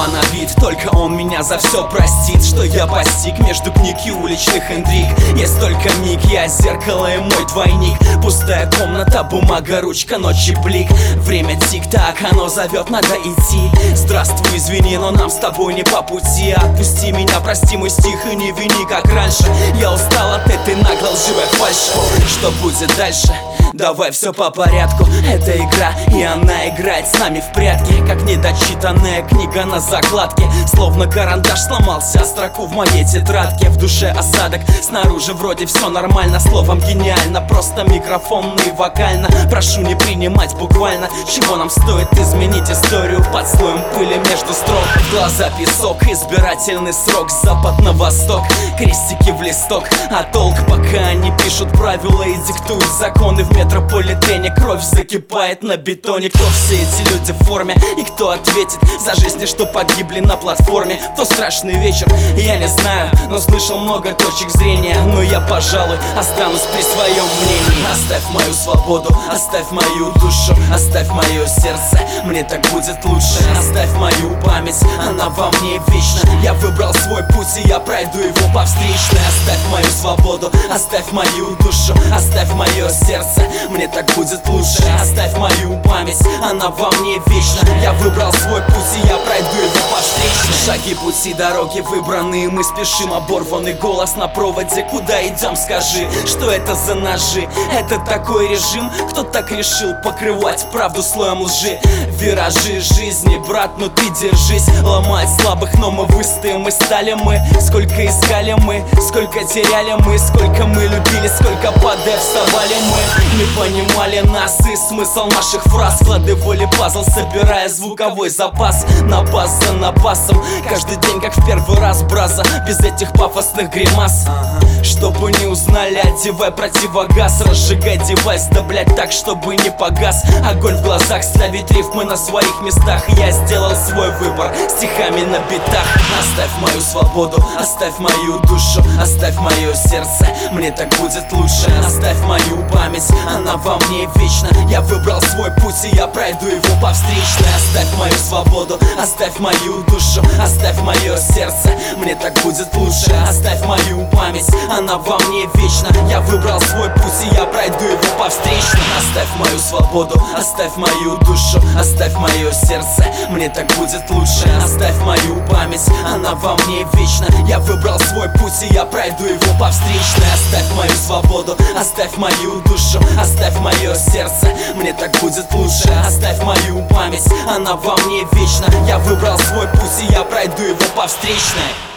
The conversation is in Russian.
снова набит, только он меня за все простит. Что я постиг между книг и уличных интриг. Есть только миг, я зеркало и мой двойник. Пустая комната, бумага, ручка, ночи блик. Время тик-так, оно зовет, надо идти. Здравствуй, извини, но нам с тобой не по пути. Отпусти меня, прости мой стих и не вини, как раньше. Я устал от этой нагло лживой фальши. Что будет дальше? Давай все по порядку. Это игра, и она играет с нами в прятки. Как недочитанная книга на закладке. Словно карандаш сломался строку в моей тетрадке. В душе осадок, снаружи вроде все нормально. Словом гениально, просто микрофонно и вокально. Прошу не принимать буквально. Чего нам стоит изменить историю под слоем пыли между строк. Глаза песок, избирательный срок. С запад на восток, крестики в листок. А толк, пока они пишут правила и диктуют законы. В метрополитене кровь закипает на бетоне. Кто все эти люди в форме и кто ответит за жизни, что погибли на платформе? То страшный вечер, я не знаю, но слышал много точек зрения. Но я, пожалуй, останусь при своем мнении. Оставь мою свободу, оставь мою душу, оставь мое сердце, мне так будет лучше. Оставь мою память, она во мне вечна. Я выбрал свой путь, и я пройду его по встречной. Оставь мою свободу, оставь мою душу, оставь мое сердце, мне так будет лучше. Оставь мою память, она во мне вечна. Я выбрал свой путь, и я пройду его по встречной. Шаги, пути, дороги выбранные, мы спешим. Оборванный голос на проводе, куда идем, скажи? Что это за ножи? Это такой режим? Кто так решил покрывать правду слоем лжи? Виражи жизни, брат, ну ты держись. Ломать слабых, но мы выстоим, и стали мы. Сколько искали мы, сколько теряли мы, сколько мы любили, сколько падая вставали мы. Не понимали нас и смысл наших фраз. Складывали пазл, собирая звуковой запас. На бас за напасом, каждый день как в первый раз, браза. Без этих пафосных гримас. Чтобы не узнали, одевай противогаз. Разжигай девайс, да блять так, чтобы не погас. Огонь в глазах, ставить рифмы на своих местах. Я сделал свой выбор, стихами на битах. Оставь мою свободу, оставь мою душу, оставь мое сердце, мне так будет лучше. Оставь мою память, она во мне вечна. Я выбрал свой путь, и я пройду его по встречной. Оставь мою свободу, оставь мою душу, оставь мое сердце, мне так будет лучше. Оставь мою память, она во мне вечна. Я выбрал свой путь, и я пройду его по встречной. Оставь мою свободу, оставь мою душу, оставь мое сердце, мне так будет лучше. Оставь мою память, она во мне вечна. Я выбрал свой путь, и я пройду его по встречной. Оставь мою свободу, оставь мою душу, оставь мое сердце, мне так будет лучше. Оставь мою память, она во мне вечна. Я выбрал свой путь, и я пройду его по встречной.